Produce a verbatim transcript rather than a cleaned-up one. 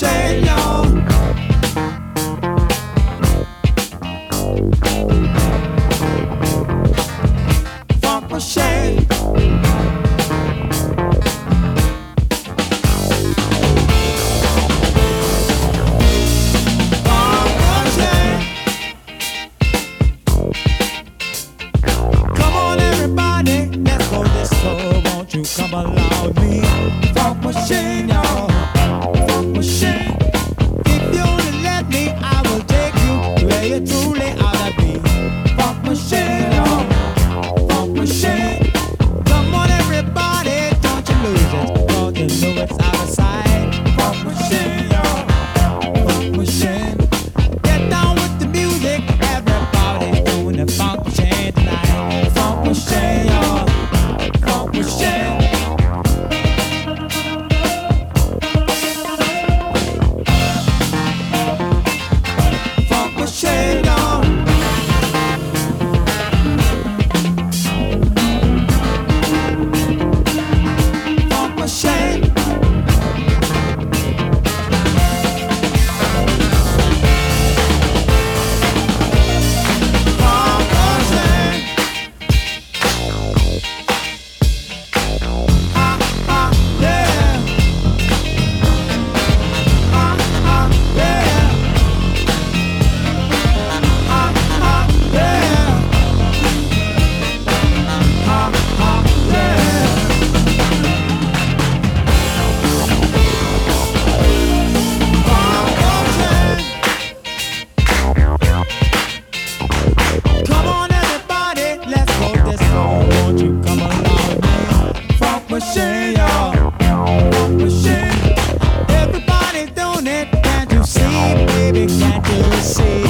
machine, y'all. Funk machine. Funk machine. Come on, everybody, let's go disco. Won't you come along with me? Funk machine, y'all. Funk machine. If you only let me, I will take you where you truly ought to be. Funk machine, y'all. Funk machine. Come on, everybody, don't you lose it. Don't you know it's out of sight. Funk machine, y'all. Funk machine. Get down with the music. Everybody doing the funk machine tonight. Funk machine, y'all. Funk machine. Funk machine, y'all. Funk machine. Funk machine. Ah, ah, yeah. Ah, ah, yeah. Ah, ah, yeah. Ah, ah, yeah. Funk machine. Come on, everybody, let's go disco. Won't you come along with me? Funk machine, y'all. Funk machine. Everybody's doing it. Can't you see, baby? Can't you see?